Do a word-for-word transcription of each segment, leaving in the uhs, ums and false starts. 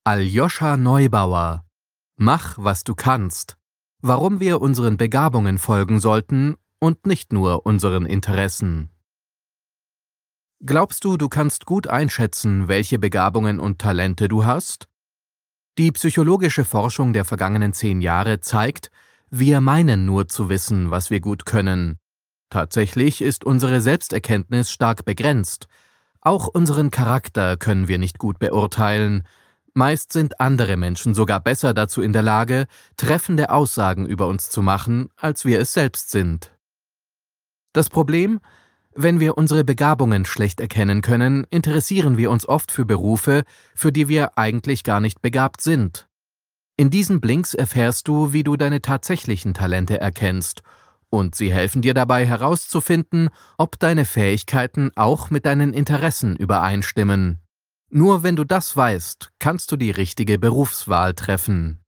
Aljoscha Neubauer. Mach, was du kannst. Warum wir unseren Begabungen folgen sollten und nicht nur unseren Interessen. Glaubst du, du kannst gut einschätzen, welche Begabungen und Talente du hast? Die psychologische Forschung der vergangenen zehn Jahre zeigt, wir meinen nur zu wissen, was wir gut können. Tatsächlich ist unsere Selbsterkenntnis stark begrenzt. Auch unseren Charakter können wir nicht gut beurteilen. Meist sind andere Menschen sogar besser dazu in der Lage, treffende Aussagen über uns zu machen, als wir es selbst sind. Das Problem: Wenn wir unsere Begabungen schlecht erkennen können, interessieren wir uns oft für Berufe, für die wir eigentlich gar nicht begabt sind. In diesen Blinks erfährst du, wie du deine tatsächlichen Talente erkennst, und sie helfen dir dabei herauszufinden, ob deine Fähigkeiten auch mit deinen Interessen übereinstimmen. Nur wenn du das weißt, kannst du die richtige Berufswahl treffen.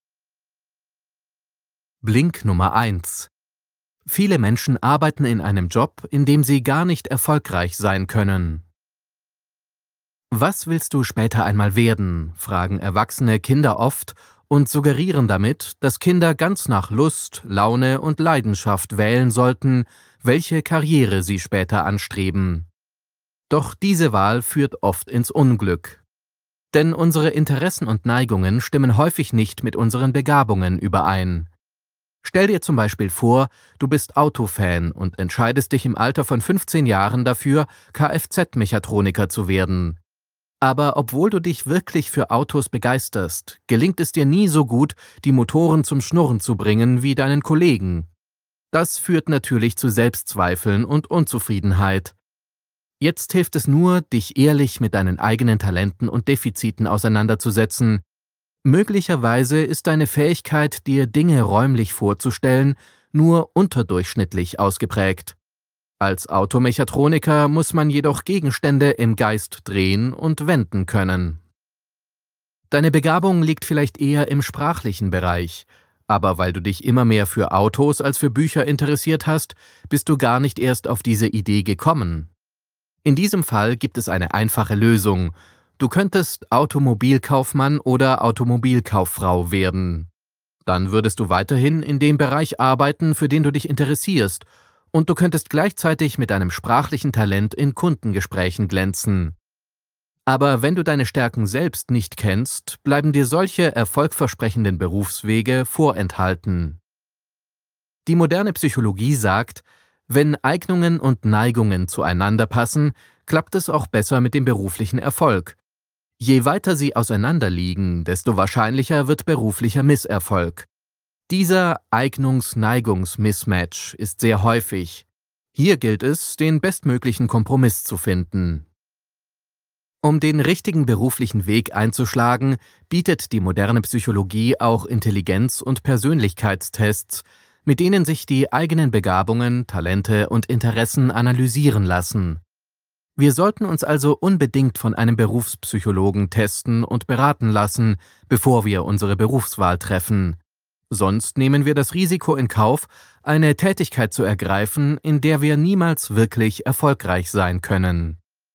Blink Nummer eins. Viele Menschen arbeiten in einem Job, in dem sie gar nicht erfolgreich sein können. Was willst du später einmal werden? Fragen erwachsene Kinder oft und suggerieren damit, dass Kinder ganz nach Lust, Laune und Leidenschaft wählen sollten, welche Karriere sie später anstreben. Doch diese Wahl führt oft ins Unglück. Denn unsere Interessen und Neigungen stimmen häufig nicht mit unseren Begabungen überein. Stell dir zum Beispiel vor, du bist Autofan und entscheidest dich im Alter von fünfzehn Jahren dafür, Kfz-Mechatroniker zu werden. Aber obwohl du dich wirklich für Autos begeisterst, gelingt es dir nie so gut, die Motoren zum Schnurren zu bringen wie deinen Kollegen. Das führt natürlich zu Selbstzweifeln und Unzufriedenheit. Jetzt hilft es nur, dich ehrlich mit deinen eigenen Talenten und Defiziten auseinanderzusetzen. Möglicherweise ist deine Fähigkeit, dir Dinge räumlich vorzustellen, nur unterdurchschnittlich ausgeprägt. Als Automechatroniker muss man jedoch Gegenstände im Geist drehen und wenden können. Deine Begabung liegt vielleicht eher im sprachlichen Bereich, aber weil du dich immer mehr für Autos als für Bücher interessiert hast, bist du gar nicht erst auf diese Idee gekommen. In diesem Fall gibt es eine einfache Lösung. Du könntest Automobilkaufmann oder Automobilkauffrau werden. Dann würdest du weiterhin in dem Bereich arbeiten, für den du dich interessierst, und du könntest gleichzeitig mit deinem sprachlichen Talent in Kundengesprächen glänzen. Aber wenn du deine Stärken selbst nicht kennst, bleiben dir solche erfolgversprechenden Berufswege vorenthalten. Die moderne Psychologie sagt, wenn Eignungen und Neigungen zueinander passen, klappt es auch besser mit dem beruflichen Erfolg. Je weiter sie auseinander liegen, desto wahrscheinlicher wird beruflicher Misserfolg. Dieser Eignungs-Neigungs-Mismatch ist sehr häufig. Hier gilt es, den bestmöglichen Kompromiss zu finden. Um den richtigen beruflichen Weg einzuschlagen, bietet die moderne Psychologie auch Intelligenz- und Persönlichkeitstests, mit denen sich die eigenen Begabungen, Talente und Interessen analysieren lassen. Wir sollten uns also unbedingt von einem Berufspsychologen testen und beraten lassen, bevor wir unsere Berufswahl treffen. Sonst nehmen wir das Risiko in Kauf, eine Tätigkeit zu ergreifen, in der wir niemals wirklich erfolgreich sein können.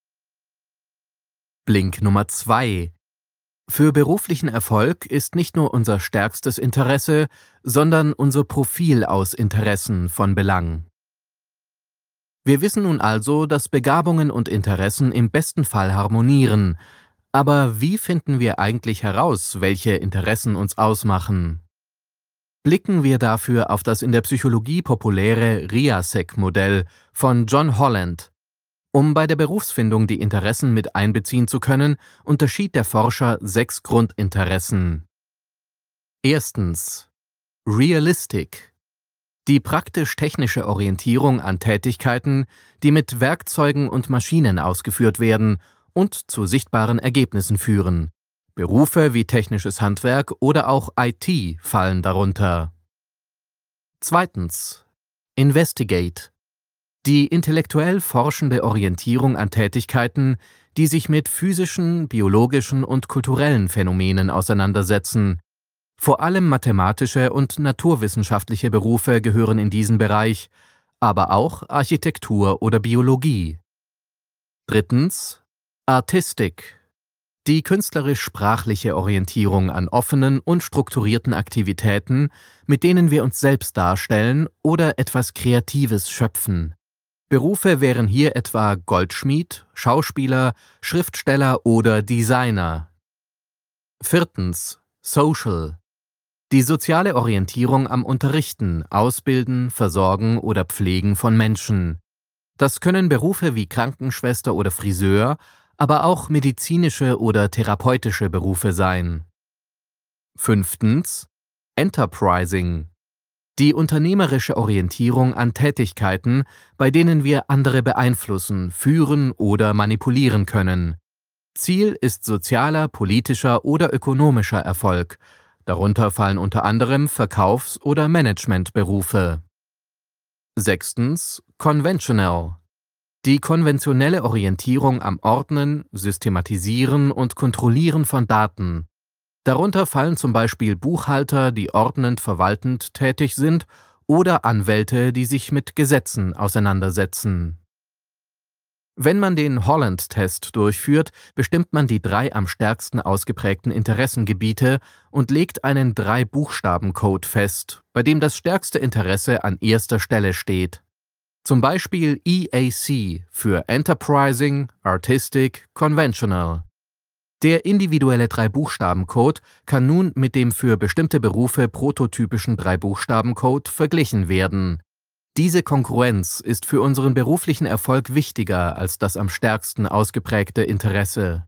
Blink Nummer zwei. Für beruflichen Erfolg ist nicht nur unser stärkstes Interesse, sondern unser Profil aus Interessen von Belang. Wir wissen nun also, dass Begabungen und Interessen im besten Fall harmonieren. Aber wie finden wir eigentlich heraus, welche Interessen uns ausmachen? Blicken wir dafür auf das in der Psychologie populäre RIASEC-Modell von John Holland. Um bei der Berufsfindung die Interessen mit einbeziehen zu können, unterschied der Forscher sechs Grundinteressen. Erstens. Realistic. Die praktisch-technische Orientierung an Tätigkeiten, die mit Werkzeugen und Maschinen ausgeführt werden und zu sichtbaren Ergebnissen führen. Berufe wie technisches Handwerk oder auch I T fallen darunter. Zweitens. Investigate. Die intellektuell forschende Orientierung an Tätigkeiten, die sich mit physischen, biologischen und kulturellen Phänomenen auseinandersetzen. Vor allem mathematische und naturwissenschaftliche Berufe gehören in diesen Bereich, aber auch Architektur oder Biologie. Drittens. Artistic. Die künstlerisch-sprachliche Orientierung an offenen und strukturierten Aktivitäten, mit denen wir uns selbst darstellen oder etwas Kreatives schöpfen. Berufe wären hier etwa Goldschmied, Schauspieler, Schriftsteller oder Designer. Viertens. Social. Die soziale Orientierung am Unterrichten, Ausbilden, Versorgen oder Pflegen von Menschen. Das können Berufe wie Krankenschwester oder Friseur, aber auch medizinische oder therapeutische Berufe sein. Fünftens. Enterprising. Die unternehmerische Orientierung an Tätigkeiten, bei denen wir andere beeinflussen, führen oder manipulieren können. Ziel ist sozialer, politischer oder ökonomischer Erfolg. Darunter fallen unter anderem Verkaufs- oder Managementberufe. Sechstens. Conventional. Die konventionelle Orientierung am Ordnen, Systematisieren und Kontrollieren von Daten. Darunter fallen zum Beispiel Buchhalter, die ordnend verwaltend tätig sind, oder Anwälte, die sich mit Gesetzen auseinandersetzen. Wenn man den Holland-Test durchführt, bestimmt man die drei am stärksten ausgeprägten Interessengebiete und legt einen Drei-Buchstaben-Code fest, bei dem das stärkste Interesse an erster Stelle steht. Zum Beispiel E A C für Enterprising, Artistic, Conventional. Der individuelle Drei-Buchstaben-Code kann nun mit dem für bestimmte Berufe prototypischen Drei-Buchstaben-Code verglichen werden. Diese Kongruenz ist für unseren beruflichen Erfolg wichtiger als das am stärksten ausgeprägte Interesse.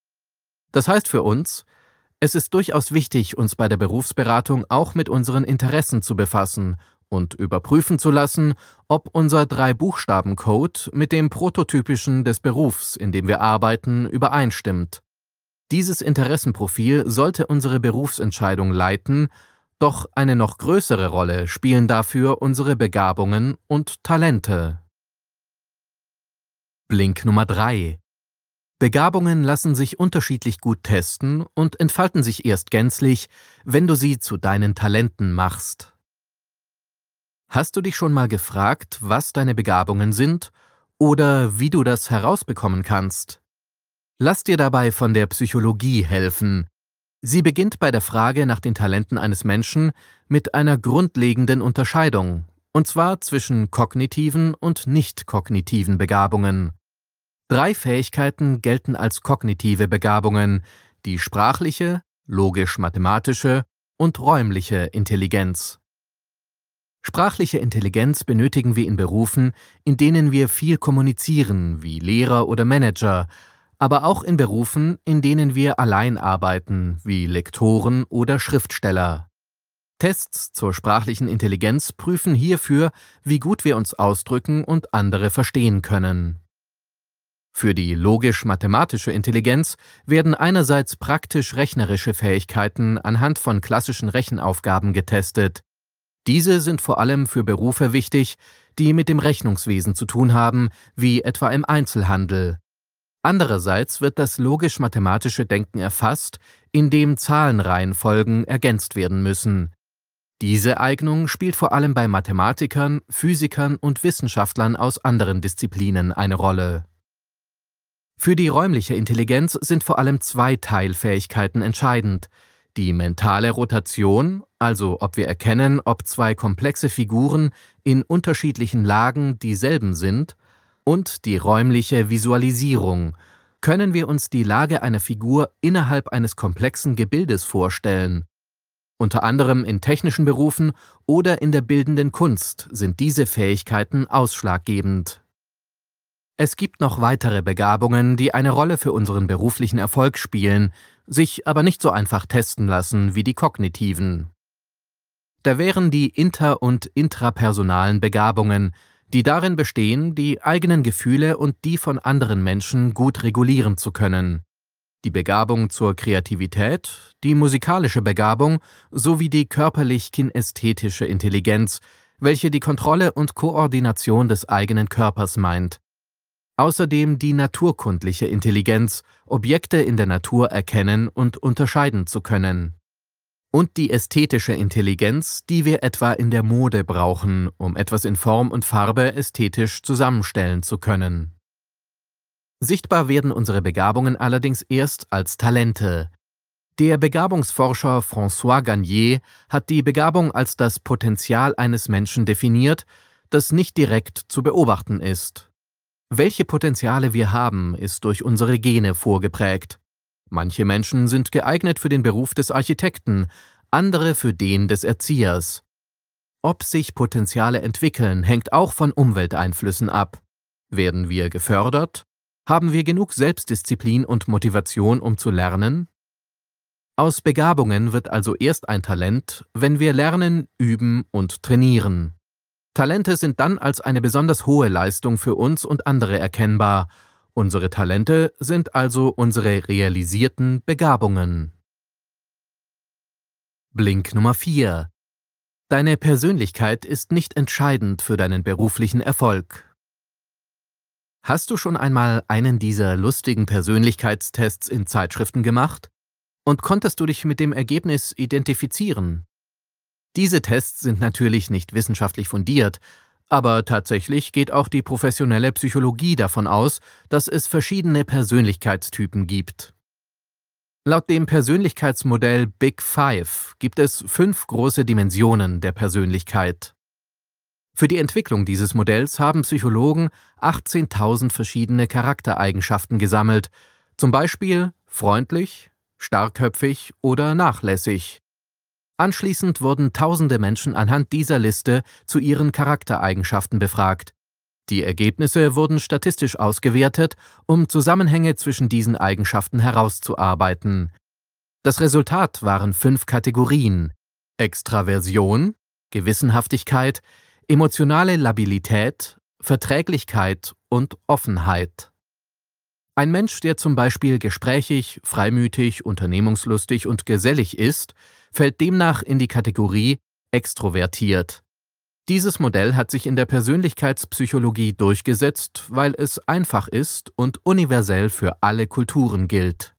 Das heißt für uns, es ist durchaus wichtig, uns bei der Berufsberatung auch mit unseren Interessen zu befassen und überprüfen zu lassen, ob unser Drei-Buchstaben-Code mit dem prototypischen des Berufs, in dem wir arbeiten, übereinstimmt. Dieses Interessenprofil sollte unsere Berufsentscheidung leiten, doch eine noch größere Rolle spielen dafür unsere Begabungen und Talente. Blink Nummer drei. Begabungen lassen sich unterschiedlich gut testen und entfalten sich erst gänzlich, wenn du sie zu deinen Talenten machst. Hast du dich schon mal gefragt, was deine Begabungen sind oder wie du das herausbekommen kannst? Lass dir dabei von der Psychologie helfen. Sie beginnt bei der Frage nach den Talenten eines Menschen mit einer grundlegenden Unterscheidung, und zwar zwischen kognitiven und nicht-kognitiven Begabungen. Drei Fähigkeiten gelten als kognitive Begabungen: die sprachliche, logisch-mathematische und räumliche Intelligenz. Sprachliche Intelligenz benötigen wir in Berufen, in denen wir viel kommunizieren, wie Lehrer oder Manager, aber auch in Berufen, in denen wir allein arbeiten, wie Lektoren oder Schriftsteller. Tests zur sprachlichen Intelligenz prüfen hierfür, wie gut wir uns ausdrücken und andere verstehen können. Für die logisch-mathematische Intelligenz werden einerseits praktisch-rechnerische Fähigkeiten anhand von klassischen Rechenaufgaben getestet. Diese sind vor allem für Berufe wichtig, die mit dem Rechnungswesen zu tun haben, wie etwa im Einzelhandel. Andererseits wird das logisch-mathematische Denken erfasst, indem Zahlenreihenfolgen ergänzt werden müssen. Diese Eignung spielt vor allem bei Mathematikern, Physikern und Wissenschaftlern aus anderen Disziplinen eine Rolle. Für die räumliche Intelligenz sind vor allem zwei Teilfähigkeiten entscheidend: die mentale Rotation, also ob wir erkennen, ob zwei komplexe Figuren in unterschiedlichen Lagen dieselben sind, und die räumliche Visualisierung. Können wir uns die Lage einer Figur innerhalb eines komplexen Gebildes vorstellen? Unter anderem in technischen Berufen oder in der bildenden Kunst sind diese Fähigkeiten ausschlaggebend. Es gibt noch weitere Begabungen, die eine Rolle für unseren beruflichen Erfolg spielen, sich aber nicht so einfach testen lassen wie die kognitiven. Da wären die inter- und intrapersonalen Begabungen, die darin bestehen, die eigenen Gefühle und die von anderen Menschen gut regulieren zu können. Die Begabung zur Kreativität, die musikalische Begabung sowie die körperlich-kinästhetische Intelligenz, welche die Kontrolle und Koordination des eigenen Körpers meint. Außerdem die naturkundliche Intelligenz, Objekte in der Natur erkennen und unterscheiden zu können. Und die ästhetische Intelligenz, die wir etwa in der Mode brauchen, um etwas in Form und Farbe ästhetisch zusammenstellen zu können. Sichtbar werden unsere Begabungen allerdings erst als Talente. Der Begabungsforscher François Garnier hat die Begabung als das Potenzial eines Menschen definiert, das nicht direkt zu beobachten ist. Welche Potenziale wir haben, ist durch unsere Gene vorgeprägt. Manche Menschen sind geeignet für den Beruf des Architekten, andere für den des Erziehers. Ob sich Potenziale entwickeln, hängt auch von Umwelteinflüssen ab. Werden wir gefördert? Haben wir genug Selbstdisziplin und Motivation, um zu lernen? Aus Begabungen wird also erst ein Talent, wenn wir lernen, üben und trainieren. Talente sind dann als eine besonders hohe Leistung für uns und andere erkennbar. Unsere Talente sind also unsere realisierten Begabungen. Blink Nummer vier. Deine Persönlichkeit ist nicht entscheidend für deinen beruflichen Erfolg. Hast du schon einmal einen dieser lustigen Persönlichkeitstests in Zeitschriften gemacht? Und konntest du dich mit dem Ergebnis identifizieren? Diese Tests sind natürlich nicht wissenschaftlich fundiert, aber tatsächlich geht auch die professionelle Psychologie davon aus, dass es verschiedene Persönlichkeitstypen gibt. Laut dem Persönlichkeitsmodell Big Five gibt es fünf große Dimensionen der Persönlichkeit. Für die Entwicklung dieses Modells haben Psychologen achtzehntausend verschiedene Charaktereigenschaften gesammelt, zum Beispiel freundlich, starkköpfig oder nachlässig. Anschließend wurden tausende Menschen anhand dieser Liste zu ihren Charaktereigenschaften befragt. Die Ergebnisse wurden statistisch ausgewertet, um Zusammenhänge zwischen diesen Eigenschaften herauszuarbeiten. Das Resultat waren fünf Kategorien: Extraversion, Gewissenhaftigkeit, emotionale Labilität, Verträglichkeit und Offenheit. Ein Mensch, der zum Beispiel gesprächig, freimütig, unternehmungslustig und gesellig ist, fällt demnach in die Kategorie extrovertiert. Dieses Modell hat sich in der Persönlichkeitspsychologie durchgesetzt, weil es einfach ist und universell für alle Kulturen gilt.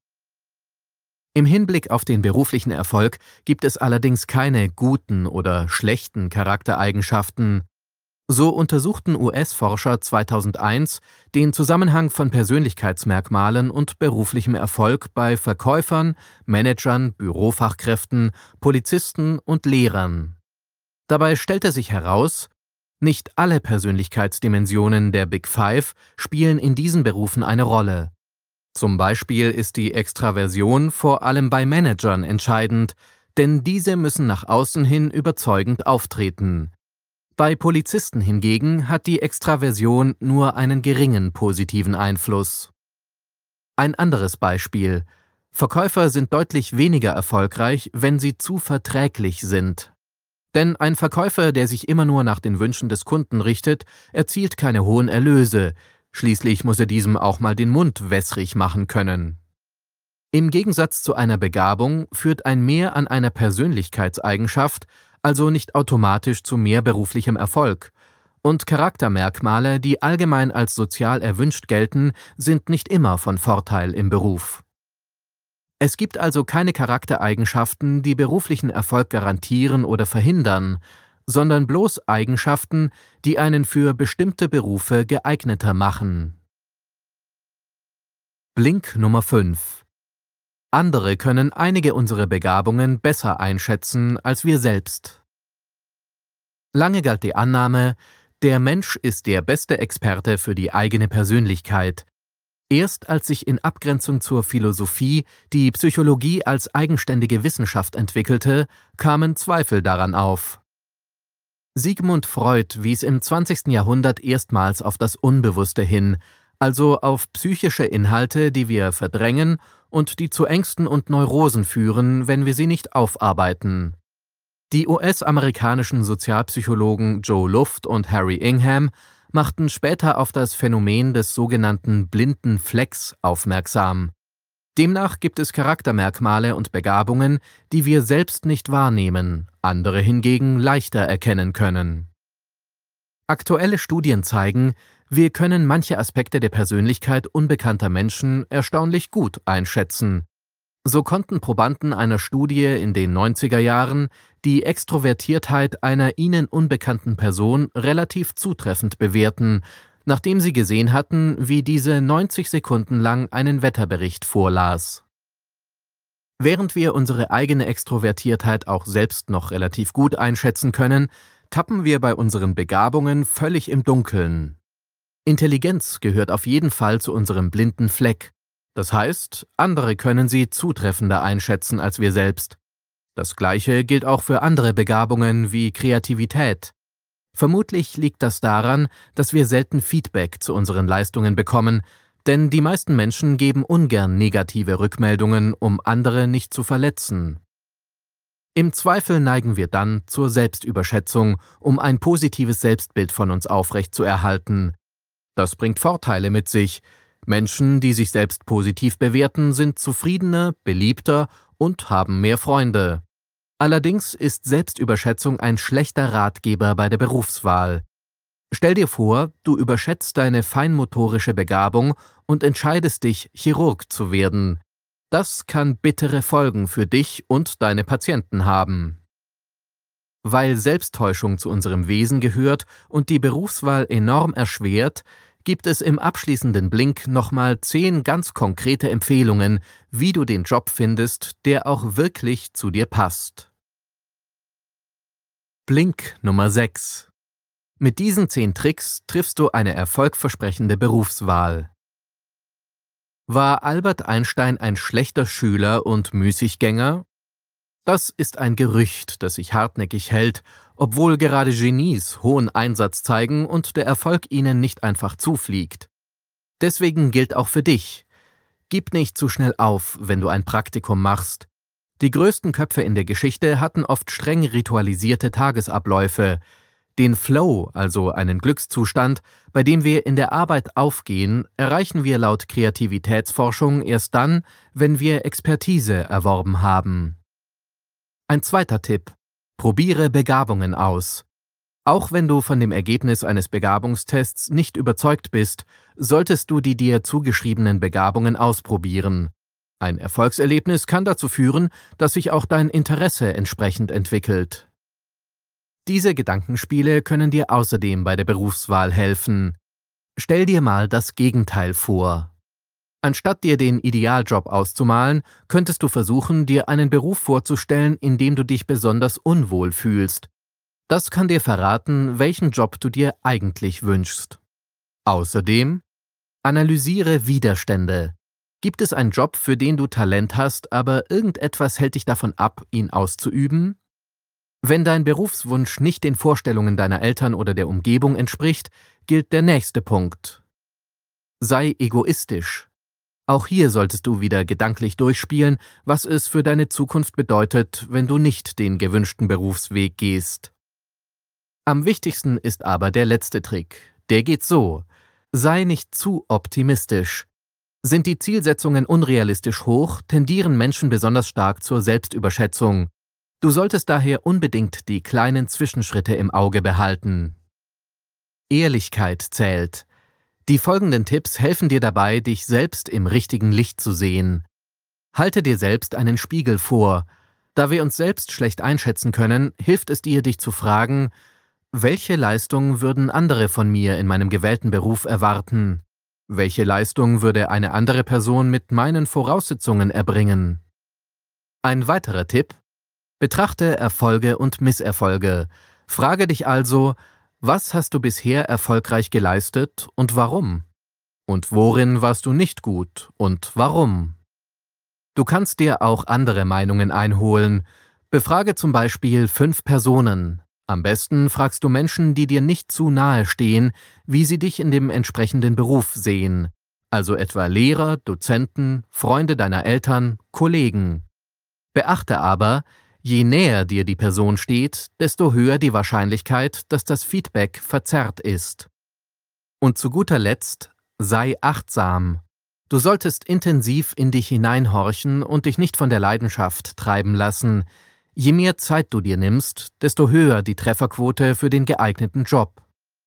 Im Hinblick auf den beruflichen Erfolg gibt es allerdings keine guten oder schlechten Charaktereigenschaften. So untersuchten U S-Forscher zweitausendeins den Zusammenhang von Persönlichkeitsmerkmalen und beruflichem Erfolg bei Verkäufern, Managern, Bürofachkräften, Polizisten und Lehrern. Dabei stellte sich heraus, nicht alle Persönlichkeitsdimensionen der Big Five spielen in diesen Berufen eine Rolle. Zum Beispiel ist die Extraversion vor allem bei Managern entscheidend, denn diese müssen nach außen hin überzeugend auftreten. Bei Polizisten hingegen hat die Extraversion nur einen geringen positiven Einfluss. Ein anderes Beispiel: Verkäufer sind deutlich weniger erfolgreich, wenn sie zu verträglich sind. Denn ein Verkäufer, der sich immer nur nach den Wünschen des Kunden richtet, erzielt keine hohen Erlöse. Schließlich muss er diesem auch mal den Mund wässrig machen können. Im Gegensatz zu einer Begabung führt ein Mehr an einer Persönlichkeitseigenschaft also nicht automatisch zu mehr beruflichem Erfolg. Und Charaktermerkmale, die allgemein als sozial erwünscht gelten, sind nicht immer von Vorteil im Beruf. Es gibt also keine Charaktereigenschaften, die beruflichen Erfolg garantieren oder verhindern, sondern bloß Eigenschaften, die einen für bestimmte Berufe geeigneter machen. Blink Nummer fünf. Andere können einige unserer Begabungen besser einschätzen als wir selbst. Lange galt die Annahme, der Mensch ist der beste Experte für die eigene Persönlichkeit. Erst als sich in Abgrenzung zur Philosophie die Psychologie als eigenständige Wissenschaft entwickelte, kamen Zweifel daran auf. Sigmund Freud wies im zwanzigsten Jahrhundert erstmals auf das Unbewusste hin, also auf psychische Inhalte, die wir verdrängen und die zu Ängsten und Neurosen führen, wenn wir sie nicht aufarbeiten. Die U S-amerikanischen Sozialpsychologen Joe Luft und Harry Ingham machten später auf das Phänomen des sogenannten blinden Flecks aufmerksam. Demnach gibt es Charaktermerkmale und Begabungen, die wir selbst nicht wahrnehmen, andere hingegen leichter erkennen können. Aktuelle Studien zeigen, wir können manche Aspekte der Persönlichkeit unbekannter Menschen erstaunlich gut einschätzen. So konnten Probanden einer Studie in den neunziger Jahren die Extrovertiertheit einer ihnen unbekannten Person relativ zutreffend bewerten, nachdem sie gesehen hatten, wie diese neunzig Sekunden lang einen Wetterbericht vorlas. Während wir unsere eigene Extrovertiertheit auch selbst noch relativ gut einschätzen können, tappen wir bei unseren Begabungen völlig im Dunkeln. Intelligenz gehört auf jeden Fall zu unserem blinden Fleck. Das heißt, andere können sie zutreffender einschätzen als wir selbst. Das Gleiche gilt auch für andere Begabungen wie Kreativität. Vermutlich liegt das daran, dass wir selten Feedback zu unseren Leistungen bekommen, denn die meisten Menschen geben ungern negative Rückmeldungen, um andere nicht zu verletzen. Im Zweifel neigen wir dann zur Selbstüberschätzung, um ein positives Selbstbild von uns aufrechtzuerhalten. Das bringt Vorteile mit sich. Menschen, die sich selbst positiv bewerten, sind zufriedener, beliebter und haben mehr Freunde. Allerdings ist Selbstüberschätzung ein schlechter Ratgeber bei der Berufswahl. Stell dir vor, du überschätzt deine feinmotorische Begabung und entscheidest dich, Chirurg zu werden. Das kann bittere Folgen für dich und deine Patienten haben. Weil Selbsttäuschung zu unserem Wesen gehört und die Berufswahl enorm erschwert, gibt es im abschließenden Blink nochmal zehn ganz konkrete Empfehlungen, wie du den Job findest, der auch wirklich zu dir passt. Blink Nummer sechs. Mit diesen zehn Tricks triffst du eine erfolgversprechende Berufswahl. War Albert Einstein ein schlechter Schüler und Müßiggänger? Das ist ein Gerücht, das sich hartnäckig hält, obwohl gerade Genies hohen Einsatz zeigen und der Erfolg ihnen nicht einfach zufliegt. Deswegen gilt auch für dich: Gib nicht zu schnell auf, wenn du ein Praktikum machst. Die größten Köpfe in der Geschichte hatten oft streng ritualisierte Tagesabläufe. Den Flow, also einen Glückszustand, bei dem wir in der Arbeit aufgehen, erreichen wir laut Kreativitätsforschung erst dann, wenn wir Expertise erworben haben. Ein zweiter Tipp: Probiere Begabungen aus. Auch wenn du von dem Ergebnis eines Begabungstests nicht überzeugt bist, solltest du die dir zugeschriebenen Begabungen ausprobieren. Ein Erfolgserlebnis kann dazu führen, dass sich auch dein Interesse entsprechend entwickelt. Diese Gedankenspiele können dir außerdem bei der Berufswahl helfen. Stell dir mal das Gegenteil vor. Anstatt dir den Idealjob auszumalen, könntest du versuchen, dir einen Beruf vorzustellen, in dem du dich besonders unwohl fühlst. Das kann dir verraten, welchen Job du dir eigentlich wünschst. Außerdem: Analysiere Widerstände. Gibt es einen Job, für den du Talent hast, aber irgendetwas hält dich davon ab, ihn auszuüben? Wenn dein Berufswunsch nicht den Vorstellungen deiner Eltern oder der Umgebung entspricht, gilt der nächste Punkt. Sei egoistisch. Auch hier solltest du wieder gedanklich durchspielen, was es für deine Zukunft bedeutet, wenn du nicht den gewünschten Berufsweg gehst. Am wichtigsten ist aber der letzte Trick. Der geht so: Sei nicht zu optimistisch. Sind die Zielsetzungen unrealistisch hoch, tendieren Menschen besonders stark zur Selbstüberschätzung. Du solltest daher unbedingt die kleinen Zwischenschritte im Auge behalten. Ehrlichkeit zählt. Die folgenden Tipps helfen dir dabei, dich selbst im richtigen Licht zu sehen. Halte dir selbst einen Spiegel vor. Da wir uns selbst schlecht einschätzen können, hilft es dir, dich zu fragen: Welche Leistung würden andere von mir in meinem gewählten Beruf erwarten? Welche Leistung würde eine andere Person mit meinen Voraussetzungen erbringen? Ein weiterer Tipp: Betrachte Erfolge und Misserfolge. Frage dich also: Was hast du bisher erfolgreich geleistet und warum? Und worin warst du nicht gut und warum? Du kannst dir auch andere Meinungen einholen. Befrage zum Beispiel fünf Personen. Am besten fragst du Menschen, die dir nicht zu nahe stehen, wie sie dich in dem entsprechenden Beruf sehen. Also etwa Lehrer, Dozenten, Freunde deiner Eltern, Kollegen. Beachte aber: Je näher dir die Person steht, desto höher die Wahrscheinlichkeit, dass das Feedback verzerrt ist. Und zu guter Letzt: Sei achtsam. Du solltest intensiv in dich hineinhorchen und dich nicht von der Leidenschaft treiben lassen. Je mehr Zeit du dir nimmst, desto höher die Trefferquote für den geeigneten Job.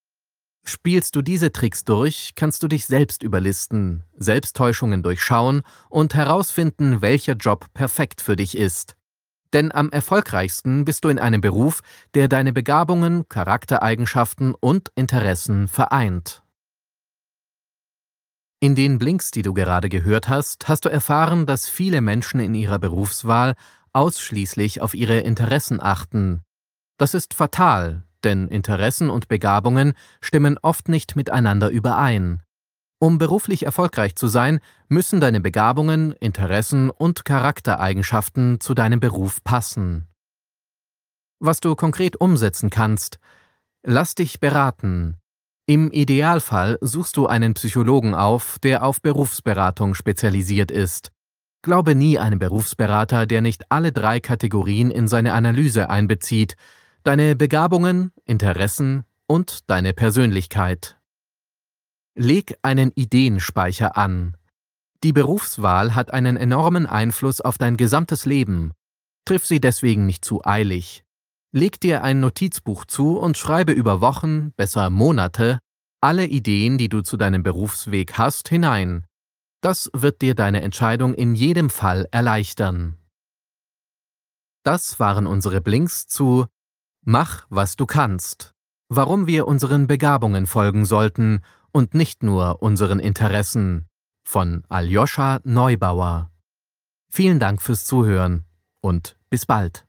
Spielst du diese Tricks durch, kannst du dich selbst überlisten, Selbsttäuschungen durchschauen und herausfinden, welcher Job perfekt für dich ist. Denn am erfolgreichsten bist du in einem Beruf, der deine Begabungen, Charaktereigenschaften und Interessen vereint. In den Blinks, die du gerade gehört hast, hast du erfahren, dass viele Menschen in ihrer Berufswahl ausschließlich auf ihre Interessen achten. Das ist fatal, denn Interessen und Begabungen stimmen oft nicht miteinander überein. Um beruflich erfolgreich zu sein, müssen deine Begabungen, Interessen und Charaktereigenschaften zu deinem Beruf passen. Was du konkret umsetzen kannst: Lass dich beraten. Im Idealfall suchst du einen Psychologen auf, der auf Berufsberatung spezialisiert ist. Glaube nie einem Berufsberater, der nicht alle drei Kategorien in seine Analyse einbezieht: deine Begabungen, Interessen und deine Persönlichkeit. Leg einen Ideenspeicher an. Die Berufswahl hat einen enormen Einfluss auf dein gesamtes Leben. Triff sie deswegen nicht zu eilig. Leg dir ein Notizbuch zu und schreibe über Wochen, besser Monate, alle Ideen, die du zu deinem Berufsweg hast, hinein. Das wird dir deine Entscheidung in jedem Fall erleichtern. Das waren unsere Blinks zu Mach, was du kannst. Warum wir unseren Begabungen folgen sollten und nicht nur unseren Interessen, von Aljoscha Neubauer. Vielen Dank fürs Zuhören und bis bald.